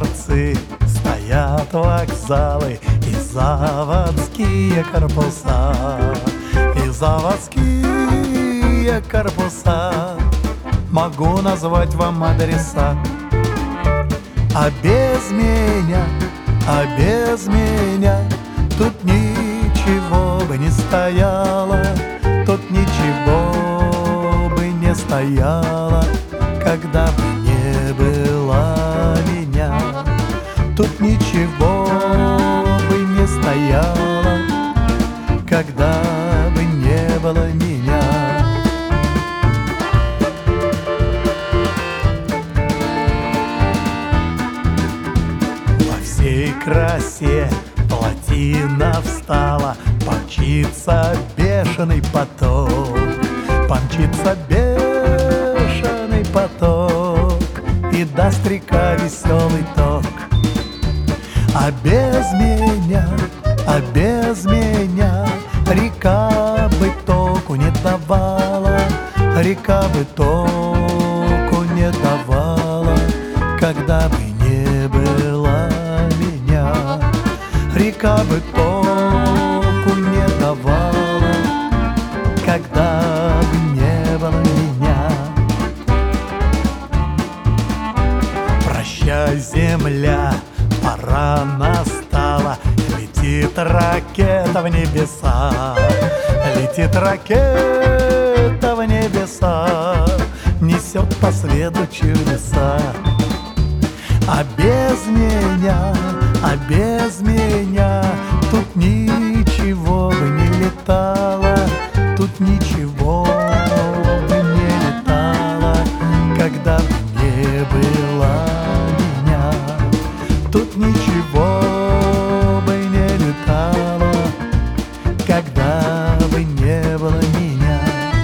дворцы, стоят вокзалы и заводские корпуса, и заводские корпуса. Могу назвать вам адреса. А без меня тут ничего бы не стояло, тут ничего бы не стояло, когда бы не было меня. Тут ничего бы не стояло, когда бы не было меня. Во всей красе плотина встала, помчится бешеный поток, помчится бешеный поток и даст река веселый ток. А без меня река бы току не давала, река бы току не давала, когда бы не было меня. Река бы току не давала, когда бы не было меня. Прощай, земля, пора настала, летит ракета в небеса, летит ракета в небеса, несет по свету чудеса. А без меня тут ничего бы не летало, тут ничего бы не летало, когда бы не было меня. Тут ничего бы не летало, когда бы не было меня.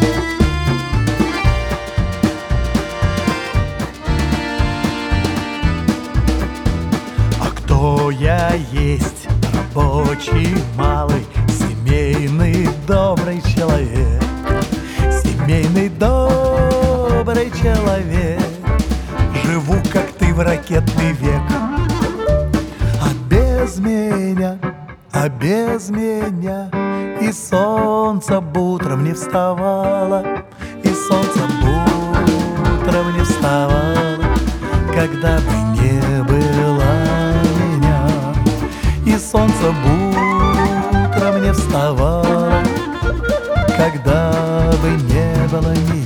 А кто я есть? Рабочий, малый, семейный, добрый человек, семейный, добрый человек. Живу, как ты, в ракетный век. А без меня и солнце б утром не вставало, и солнце б утром не вставало, когда бы не было меня. И солнце б утром не вставало, когда бы не было меня.